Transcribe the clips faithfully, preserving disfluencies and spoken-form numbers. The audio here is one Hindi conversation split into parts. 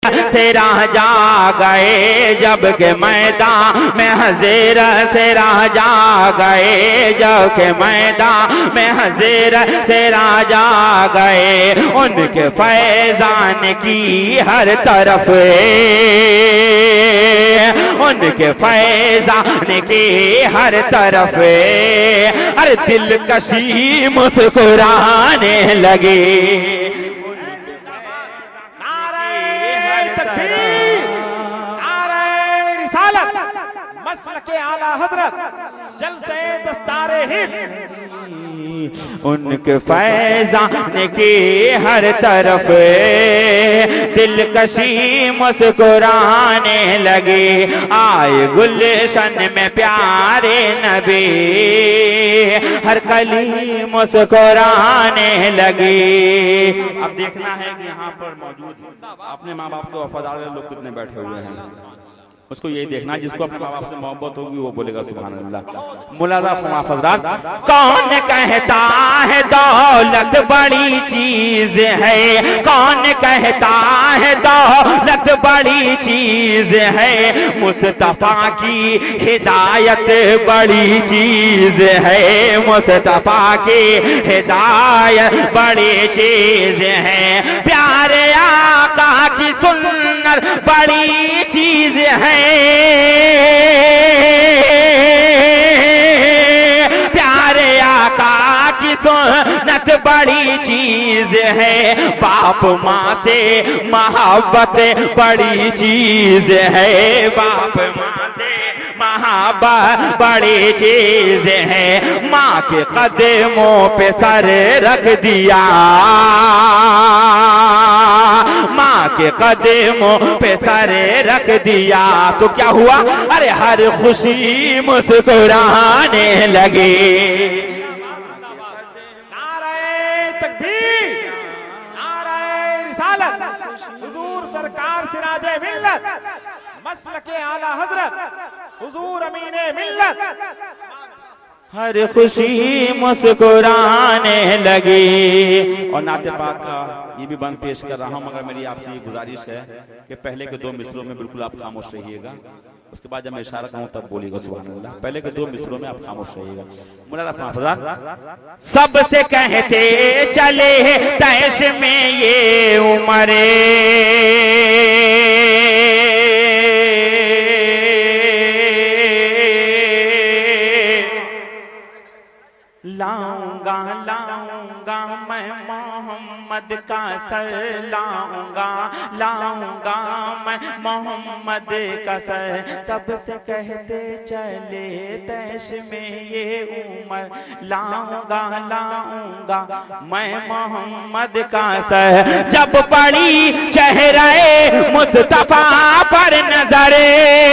से राजा गए जब के मैदान में हज़ीर से राजा गए जब के मैदान में हज़ीर से राजा गए। उनके फैजान की हर तरफ उनके फैजान की हर तरफ हर दिलकशी मुस्कुराने लगे। मसलके आला हजरत जलसे दस्तारे हिंद। उनके फैजान की हर तरफ दिलकशी मुस्कुराने लगे। आए गुलशन में प्यारे नबी हर कली मुस्कुराने लगे। अब देखना है कि यहाँ पर मौजूद अपने माँ बाप के वफादार लोग कितने बैठे हुए हैं, उसको यही देखना। जिसको अपने माँ बाप से मोहब्बत होगी वो बोलेगा सुभान अल्लाह। मुलाजा फरमात, कौन कहता है दौलत बड़ी चीज है, कौन कहता है दौलत बड़ी चीज है, मुस्तफा की हिदायत बड़ी चीज है, मुस्तफा की हिदायत बड़ी चीज है, प्यारे आका की सुन्नत बड़ी चीज है, प्यारे आका की सुन्नत बड़ी चीज है, बाप माँ से मोहब्बत बड़ी चीज है, बाप माँ से मोहब्बत बड़ी चीज है। माँ के कदमों पे सर रख दिया, माँ के कदमों पे सर रख दिया तो क्या हुआ, अरे हर खुशी मुस्कुराने लगे। नारे तकबीर, नारे रिसालत, हुजूर सरकार सिराजे मिल्लत, मसलके आला हजरत हुजूर अमीने मिल्लत, हर खुशी मुस्कुराने लगी। और नाते पाक का ये भी बंद पेश कर रहा हूँ, मगर मेरी आपसे ये गुजारिश है कि पहले के दो मिसरों में बिल्कुल आप खामोश रहिएगा, उसके बाद जब मैं इशारा कहूँ तब बोलिएगा सुभान अल्लाह। पहले के दो मिसरों में आप खामोश रहिएगा। मुलाजा फरमात, सबसे कहते चले तैश में ये उमरे, लाऊंगा लाऊंगा मैं मोहम्मद का सर, लाऊंगा लाऊंगा मैं मोहम्मद का सर, सबसे कहते चले तैश में ये उमर, लाऊंगा लाऊंगा मैं मोहम्मद का सर। जब पड़ी चेहरे मुस्तफा पर नजरे,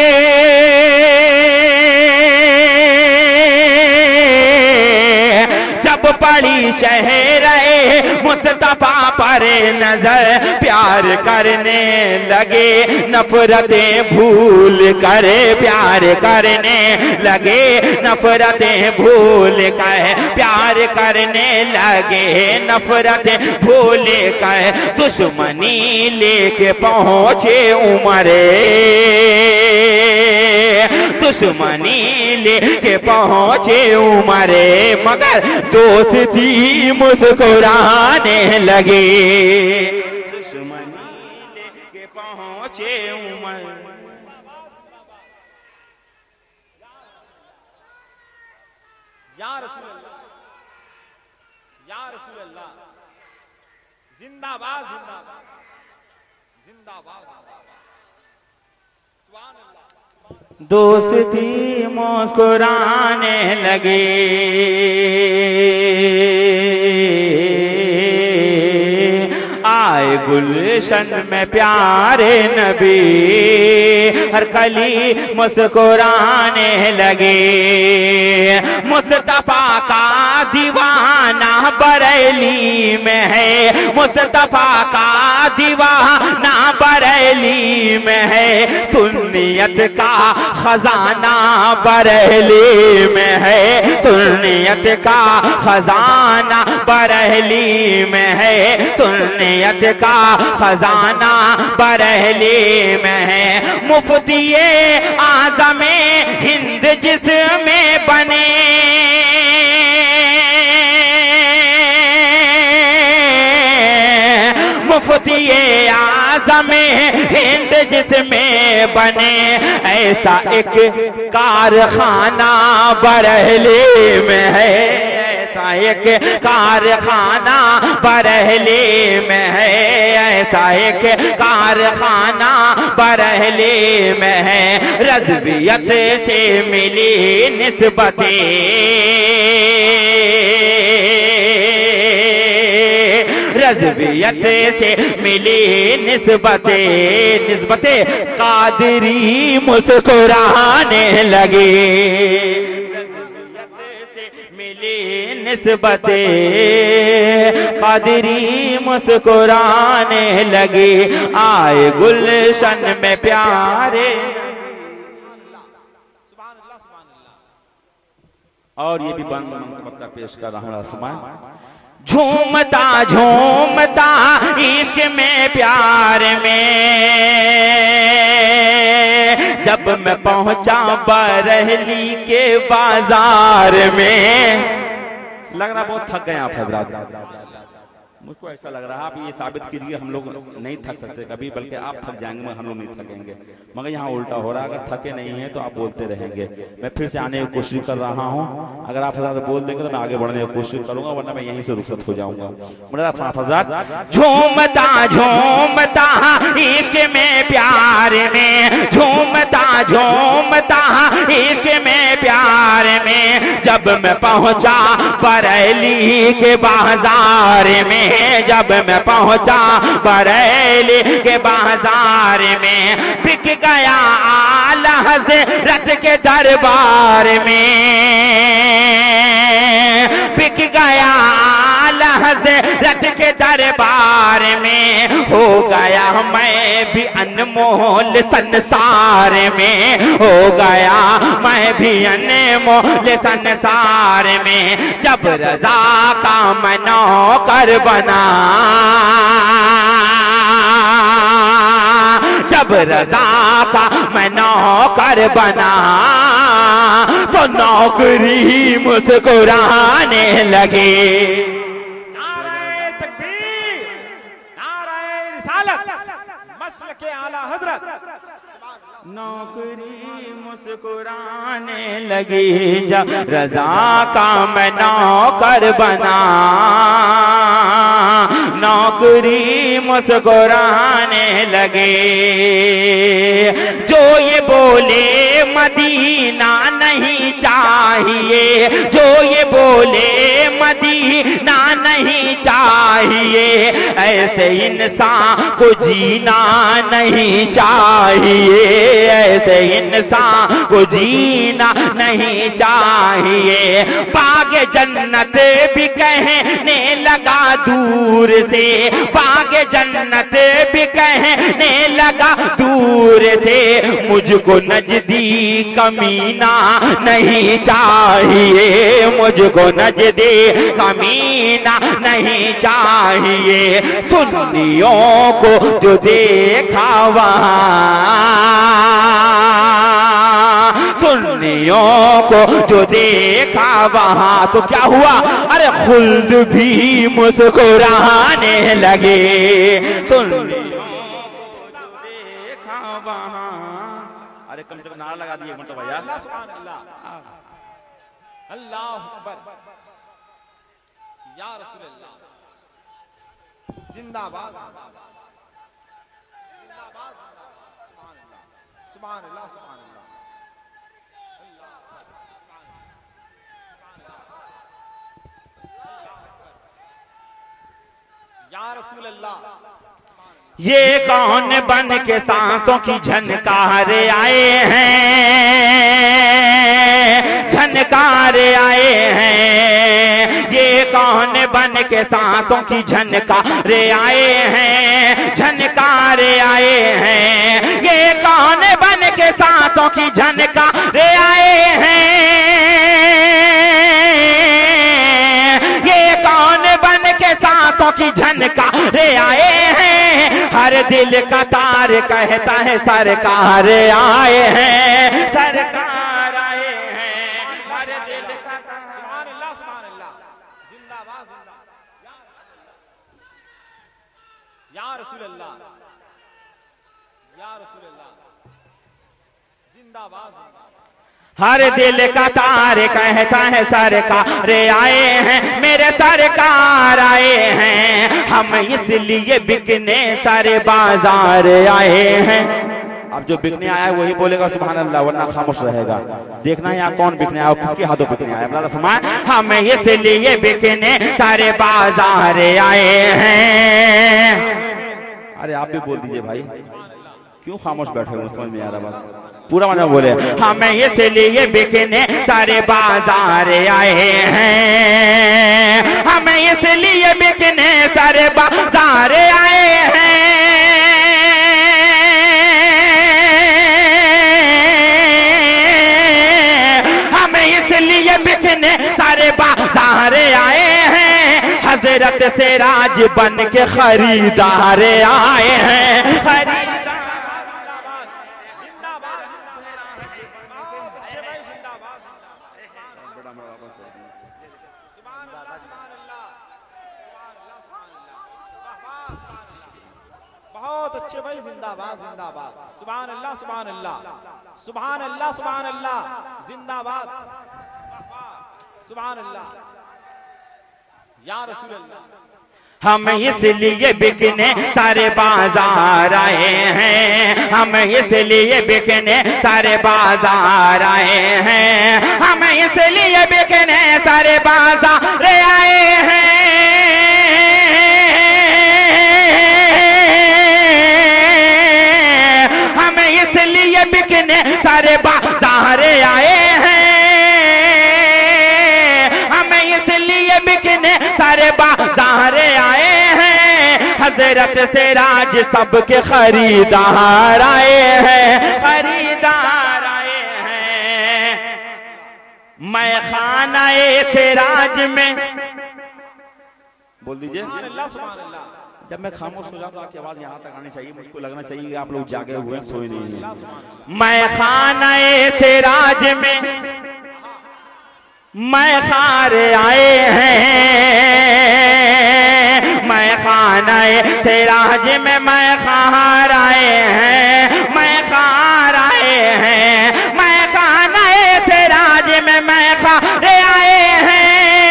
जब पड़ी चेहरे मुस्तफा पर नजर, प्यार करने लगे नफरतें भूल करे, प्यार करने लगे नफरतें भूल कर, प्यार करने लगे नफरतें भूल कर, दुश्मनी लेके पहुंचे उमरे, दुश्मनी लेके पहुंचे उमरे, मगर दोस्ती मुस्कुराने लगे, दुश्मनी लेके पहुंचे उमर। या रसूल अल्लाह, या रसूल अल्लाह, जिंदाबाद जिंदाबाद जिंदाबाद, सुभान अल्लाह। दोस्ती मुस्कुराने लगे, आए गुलशन में प्यारे नबी हर कली मुस्कुराने लगे। मुस्तफा का दीवाना बरेली में है, मुस्तफा का दीवाना बरेली में है, सुन्नियत का खजाना बरेली में है, सुन्नियत का खजाना बरेली में है, सुन्नियत का खजाना बरेली में है। मुफ्तिये आज़मे हिंद जिसमें बने, मुफ्तिये आज़मे हिंद जिसमें बने, ऐसा एक कारखाना बरेली में है, ऐसा एक कारखाना बरेली में है, ऐसा एक कारखाना बरेली में है। रज़वियत से मिली निस्बतें, रज़वियत से मिली निस्बतें, निस्बतें कादरी मुस्कुराने लगे, मिली निस्बतें कादरी मुस्कुराने लगे। आए गुलशन में प्यारे, और ये भी बंद पेश कर रहा हूं। सुमान झूमता झूमता इश्क में प्यार में, जब मैं पहुंचा बरेली के बाजार में। लग रहा बहुत थक गए आप हजरात, मुझको ऐसा लग रहा है आप ये साबित कीजिए हम लोग नहीं थक सकते कभी, बल्कि आप थक जाएंगे हम लोग नहीं थकेंगे। मगर यहाँ उल्टा हो रहा है, अगर थके नहीं है तो आप बोलते रहेंगे। मैं फिर से आने की कोशिश कर रहा हूँ, अगर आप हजरात बोल देंगे तो मैं आगे बढ़ने की कोशिश करूंगा, वरना मैं यहीं से रुखसत हो जाऊंगा। हजरात झूमता झूमता इश्क में प्यार में, झूमता झूमता इश्क में प्यार में, जब मैं पहुंचा बरेली के बाजार में, जब मैं पहुंचा बरेली के बाजार में, बिक गया आला हज़रत के दरबार में, बिक गया आला हज़रत के दरबार में, हो गया मैं भी अनमोल संसार में, हो गया मैं भी अनमोल संसार में। जब रज़ा का मैं नौकर बना, जब रज़ा का मैं नौकर बना, तो नौकरी मुस्कुराने लगे। नारे तकबीर, नारे रिसालत, मसल के आला हजरत। नौकरी मुस्कुराने लगी, जब रज़ा का मैं नौकर बना, नौकरी मुस्कुराने लगे। जो ये बोले मदीना नहीं चाहिए, जो ये बोले मदीना नहीं चाहिए, ऐसे इंसान को जीना नहीं चाहिए, ऐसे इंसान को जीना नहीं चाहिए। बाग जन्नत भी कहने लगा दूर से, बाग जन्नत भी कहने लगा दूर से, मुझको नजदी कमीना नहीं चाहिए, मुझको नजदी कमीना नहीं चाहिए। सुन्नियों को जो देखा वहाँ, सुन्नियों को जो देखा वहाँ, तो क्या हुआ? अरे खुल्द भी मुस्कुराने लगे। सुन्नियों को जो देखा वहाँ, अरे कम से कम नारा लगा दिए मतलब भैया। अल्लाह अकबर, या रसूल अल्लाह, जिंदाबाद, जिंदाबाद, सुभान अल्लाह, सुभान अल्लाह, या रसूल अल्लाह। ये कौन बन के सांसों की झनकार आए हैं, झनकार आए हैं। ये कौन बन के सांसों की झनकार आए हैं, झनकार आए हैं। ये के सांसों की झनकारे आए हैं। ये कौन बन के सांसों की झनकारे आए हैं। हर दिल का तार कहता है सरकार आए हैं, सरकार आए हैं। हर दिल का तार। सुभान अल्लाह, सुभान अल्लाह, जिंदाबाद जिंदाबाद या रसूल अल्लाह, या रसूल अल्लाह, जिंदाबाद जिंदाबाद। हर दिल का तार कहता है सरकार आए हैं, मेरे सरकार आए हैं। हम इसलिए बिकने सारे बाजार आए हैं। अब जो बिकने आया है वही बोलेगा सुभान अल्लाह, वरना खामोश रहेगा। देखना यहाँ कौन बिकने आया, किसके हाथों बिकने आया। फरमाया हम इसलिए बिकने सारे बाजार आए हैं। अरे आप भी बोल दीजिए भाई, क्यों खामोश बैठे हो, समझ में आ रहा बस पूरा माना बोले। हमें इसलिए बिकने सारे बाजार आए हैं, हमें इसलिए बिकने सारे बाजार आए हैं। हमें इसलिए बिकने सारे बाजार आए हैं। हजरत से राज बन के खरीदार आए हैं, खरीदार। बहुत अच्छे भाई, जिंदाबाद जिंदाबाद, सुभान अल्लाह सुभान अल्लाह, सुभान अल्लाह सुभान अल्लाह, जिंदाबाद, सुभान अल्लाह, या रसूल अल्लाह। हम इसलिए बिकने सारे बाजार आए हैं, हम इसलिए बिकने सारे बाजार आए हैं। हम इसलिए बिकने सारे बाजार आए हैं। इसलिए बिकने सारे बाजार आए हैं। हमें इसलिए बिकने सारे बाजार आए हैं। हजरत से राज सबके खरीदार आए हैं, खरीदार आए हैं। मैं खानाए से राज में बोल दीजिए सुभान अल्लाह सुभान अल्लाह। जब मैं खामोश हो जाऊं तो आपकी आवाज यहाँ तक आनी चाहिए, मुझको लगना चाहिए कि आप लोग जागे हुए सोए नहीं हैं। मैं खानाए से राज में मैं खार आए हैं। मैं खानाए से राज में मैं खार आए हैं, मैं खार आए हैं। मैं खानाए से राज में मैं खार आए हैं।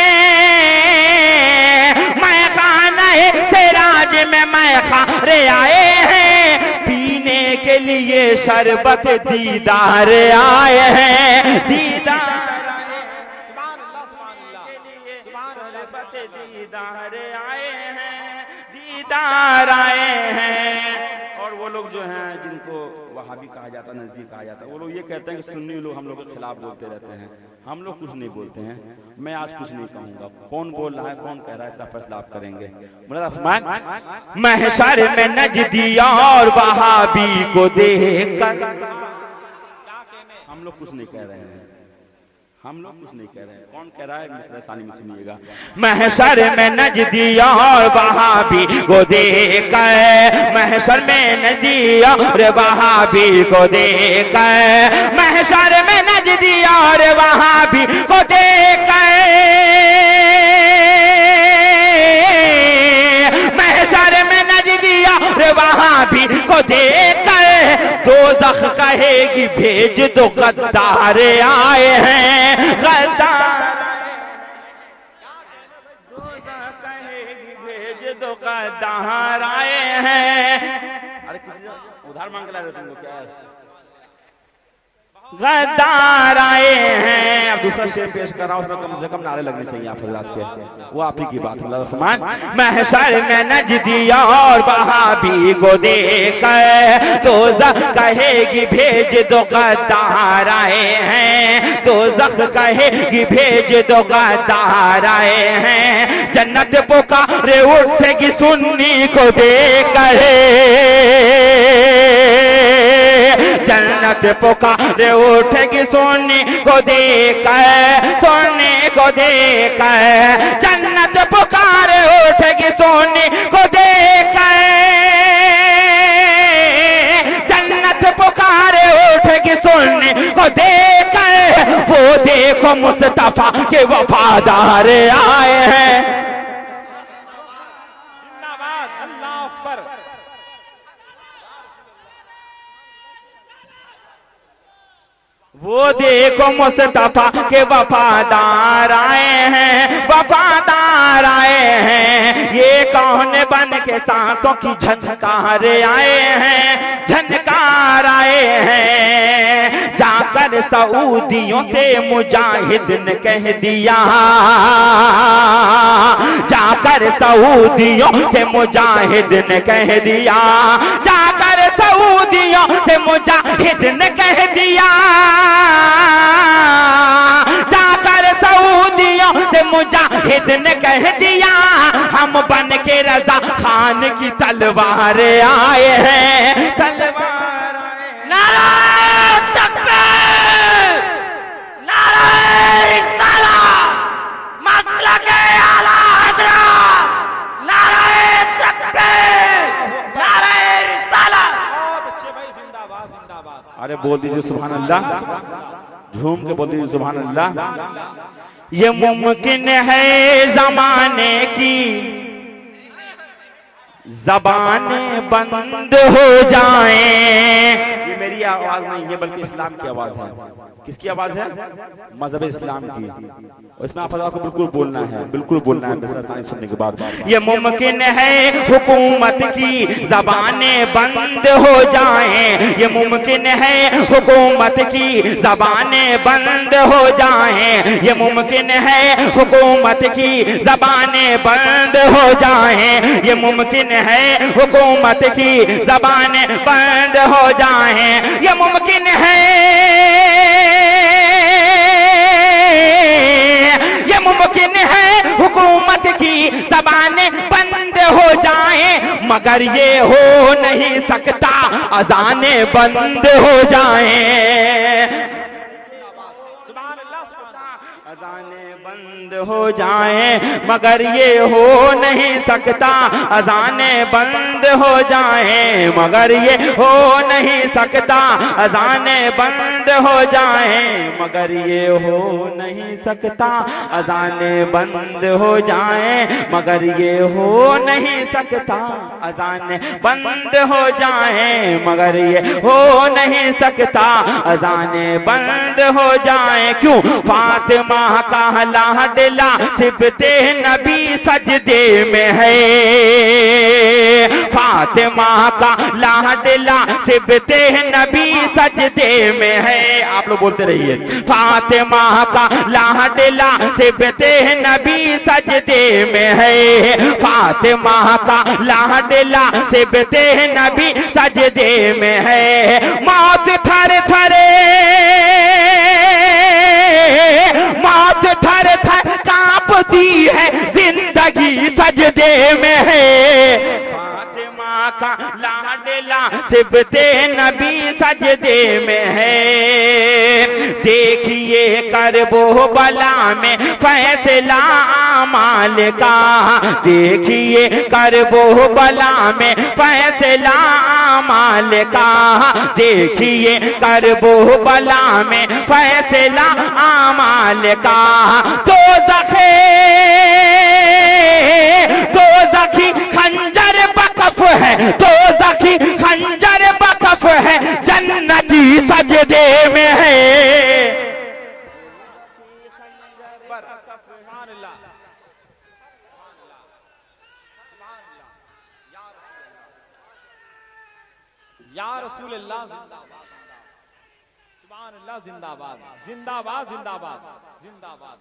में मैं खारे आए हैं। पीने के लिए शरबत दीदार आए हैं, दीदार। सुभान अल्लाह सुभान अल्लाह, सुभान अल्लाह, शरबत दीदार आए हैं, दीदार आए हैं। और वो लोग जो हैं जिनको वहाबी कहा जाता, नजदीक कहा जाता, वो लोग ये कहते हैं कि सुन्नी लोग हम लोग के खिलाफ बोलते रहते हैं। हम लोग कुछ नहीं बोलते हैं। मैं आज कुछ नहीं कहूंगा, कौन बोल रहा है कौन कह रहा है इसका फैसला आप करेंगे। महशर में नजदिया और वहाबी को देखकर हम लोग कुछ नहीं कह रहे हैं, हम लोग कुछ नहीं कह रहे हैं। कौन कह रहा है मिस्र सानी में सुनिएगा। महशर में नजदिया और वहाबी को देखकर, महशर में नजदिया और वहाबी को देखकर, महशर में नजदिया और वहाबी को देखकर, महशर में नजदिया और वहाबी को देखकर दोज़ख कहेगी भेज दो गद्दार आए हैं, गद्दार। दोज़ख कहेगी भेज दो गद्दार आए हैं। अरे किसी उधार मांग के ला रहे तुम लोग क्या है? गद्दार आए हैं। अब दूसरा शेर पेश कर रहा हूं, उसमें कम से कम नारे लगने चाहिए आप हज़रात के, वो आप ही की बात है। महशर में नजदिया और वहाबी को देखकर दोज़ख कहेगी भेज दो गद्दार आए हैं, दोज़ख कहेगी भेज दो गद्दार आए हैं। जन्नत पुकारे उठेगी सुन्नी को देखकर, जन्नत जन्नत पुकारे उठेगी सोने को देकर, सोने को देकर जन्नत पुकारे उठेगी सोने को देकर, जन्नत पुकारे उठेगी सोने को देकर। वो देखो मुस्तफा के वफादार आए हैं। जिंदाबाद, अल्लाह अकबर। वो देखो मुस्तफा के वफादार आए हैं, वफादार आए हैं। ये कौन बन के सांसों की झनकार आए हैं, झनकार आए हैं। जाकर सऊदियों से मुजाहिद ने कह दिया, जाकर सऊदियों से मुजाहिद ने कह दिया, जाकर सऊदियों से मुजाहिद ने कह दिया, जाकर सऊदियों से मुजाहिद ने कह दिया, हम बन के रजा खान की तलवार आए हैं, तलवार आए। नारे तकबीर, नारे रिसालत, मसलके आला हज़रत, नारे तकबीर, नारे रिसालत। बहुत अच्छे भाई, जिंदाबाद जिंदाबाद। अरे बोल दीजिए सुभान अल्लाह, झूम के बोल दीजिए सुभान अल्लाह। ये मुमकिन है जमाने की ज़बानें बंद हो जाएं। ये मेरी आवाज नहीं है बल्कि इस्लाम की आवाज है। किसकी आवाज है? मजहब इस्लाम की। इसमें आप को बिल्कुल बोलना है, बिल्कुल बोलना है सुनने के बाद। ये मुमकिन है हुकूमत की ज़बानें बंद हो जाएं, ये मुमकिन है हुकूमत की ज़बानें बंद हो जाएं, ये मुमकिन है हुकूमत की ज़बानें बंद हो जाएं, ये मुमकिन है हुकूमत की ज़बानें बंद हो जाएं, ये मुमकिन है, ये मुमकिन है हुकूमत की ज़बानें बंद हो जाएं, मगर ये हो नहीं सकता अज़ानें बंद हो जाएं। अज़ानें बंद हो जाएं, मगर ये हो नहीं सकता अज़ानें बंद हो जाएं, मगर ये हो नहीं सकता अज़ानें बंद हो जाएं, मगर ये हो नहीं सकता अज़ानें बंद हो जाएं, मगर ये हो नहीं सकता अज़ानें बंद हो जाएं, मगर ये हो नहीं सकता अज़ानें बंद हो जाएं। क्यों? फातिमा का लाडला सिबते नबी सजदे में है, फातिमा का लाडला सिबते नबी सजदे में है। आप लोग बोलते रहिए। फातिमा का लाडला सिबते नबी सजदे में है, फातिमा का लाडला सिबते नबी सजदे में है। मौत थर थरे, मौत थर थर कांपती है, जिंदगी सजदे में है। फातिमा का लाडला सिबते नबी सजदे में है। देखिए करबो बला में फैसला आमाल का, देखिए करबो बला में फैसला आमाल का, देखिए करबो बला में फैसला आमाल का। तो ज़खे तो ज़खी खंजर बकफ है, तो ज़खी खंजर बकफ है, जन्नती सजदे में है। या रसूल अल्लाह जिंदाबाद, सुभान अल्लाह जिंदाबाद, जिंदाबाद जिंदाबाद जिंदाबाद।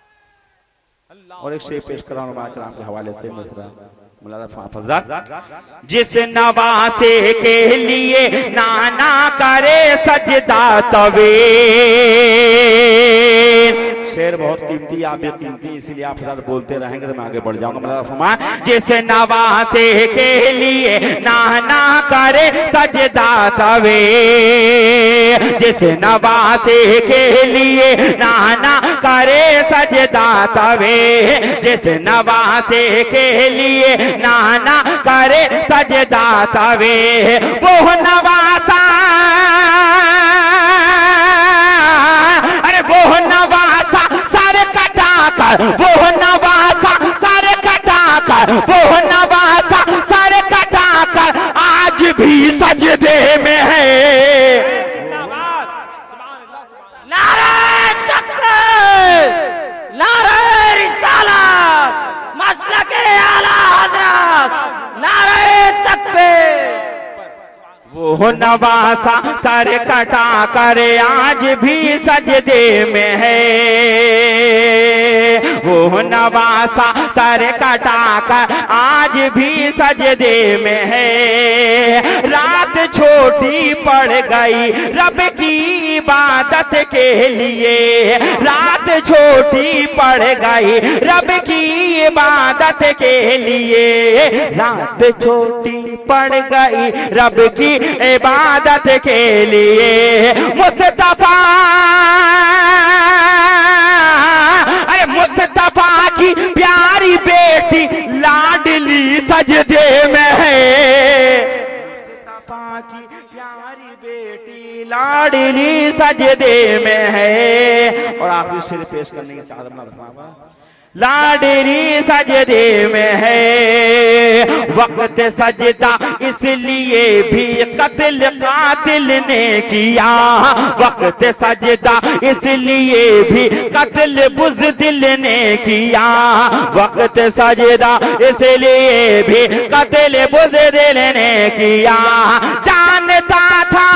और एक शेर पेश कराऊं माकराम के हवाले से मसला मुलाज़ा। जिस नवासे के लिए नाना करे सजदा तवे, शेर बहुत कीमती, आप भी कीमती, इसीलिए आप साथ बोलते रहेंगे तो मैं आगे बढ़ जाऊंगा। मेरा फरमान, जिस नवासे के लिए नाना करे सजदा तवे, जिस नवासे के लिए नाना करे सजदा तवे, जिस नवासे के लिए नाना करे सजदा तवे, वो नवासा, अरे वो नवासा सर कटा कर, वो नवासा सर कटा कर, वो नवासा सर कटा कर आज भी सजदे में है। नारे तकबीर, नारे रिसालत, मसलके आला हज़रत, नारे तकबीर। वो नवासा सर कटा कर आज भी सजदे में है, वो नवासा सर कटा कर आज भी सजदे में है। रात छोटी पड़ गई रब की इबादत के लिए, रात छोटी पड़ गई रब की इबादत के लिए, रात छोटी पड़ गई रब की इबादत के लिए। मुस्तफा, अरे मुस्तफा की प्यारी बेटी लाडली सजदे में है, मुस्तफा की प्यारी बेटी लाडली सजदे में है। और आखिरी शेर पेश करने की साथ अपना लाडली सजदे में है। वक्त सजदा इसलिए भी कत्ल कातिल ने किया, वक्त सजदा इसलिए भी कत्ल बुज़दिल ने किया, वक्त सजदा इसलिए भी कत्ल बुज़दिल ने किया। जानता था,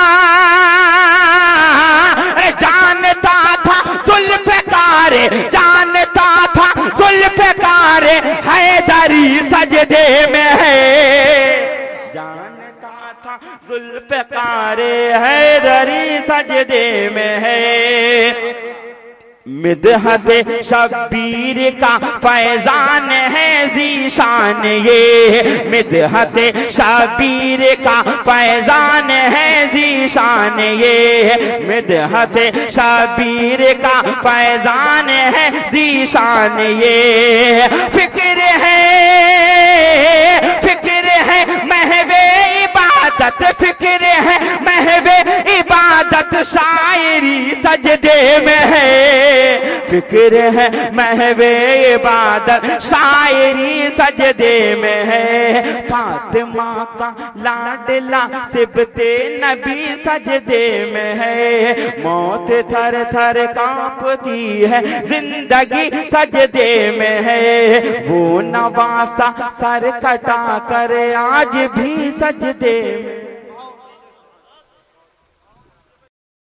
अरे जानता था जुल्फ़कार, जानता था जुल्फ़कार हैदरी सजदे में है, जानता था जुल्फ़कार हैदरी सजदे में है। मिदहत शब्बीर का फैजान है ज़ीशान ये, मिदहत शब्बीर का फैजान है ज़ीशान ये, मिदहत शब्बीर का फैजान है ज़ीशान ये। फिक्र है, फिक्र है महवे इबादत, फिक्र है महवे इबादत शायरी सजदे में है, फिक्र है महवे इबादत शायरी सजदे में है। फातिमा का लाडला सिबते नबी सजदे में है, मौत थर थर कांपती है जिंदगी सजदे में है। वो नवासा सर कटा कर आज भी सजदे में